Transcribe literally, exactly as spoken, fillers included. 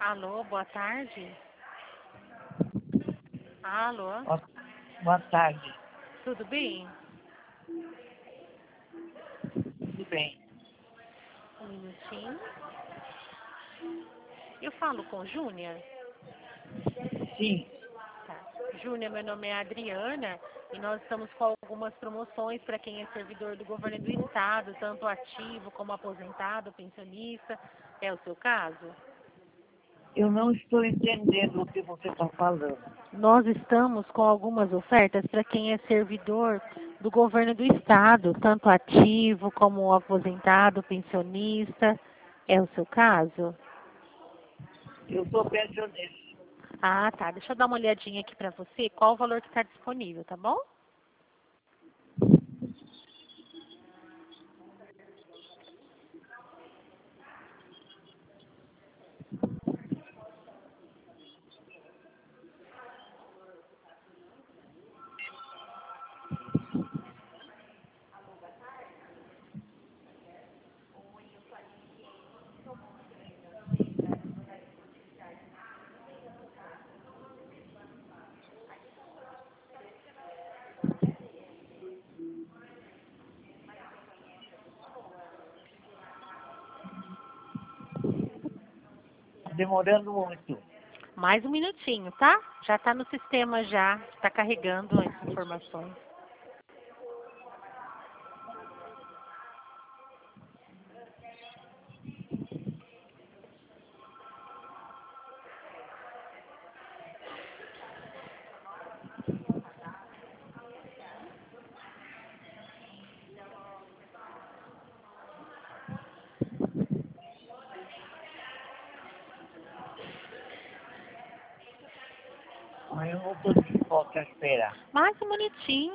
Alô, boa tarde. Alô, Boa boa tarde. tudo bem? Tudo bem? Um minutinho. Eu falo com Júnior? Sim, Tá. Júnior, meu nome é Adriana e nós estamos com algumas promoções para quem é servidor do governo do estado, tanto ativo como aposentado, pensionista. É o seu caso? eu não estou entendendo o que você está falando. Nós estamos com algumas ofertas para quem é servidor do governo do estado, tanto ativo como aposentado, pensionista. É o seu caso? Eu sou pensionista. Ah, tá. Deixa eu dar uma olhadinha aqui para você, qual o valor que está disponível, tá bom? Está demorando muito. Mais um minutinho, tá? Já está no sistema já, está carregando as informações. Mas eu não estou disposta a esperar. Mais um minutinho.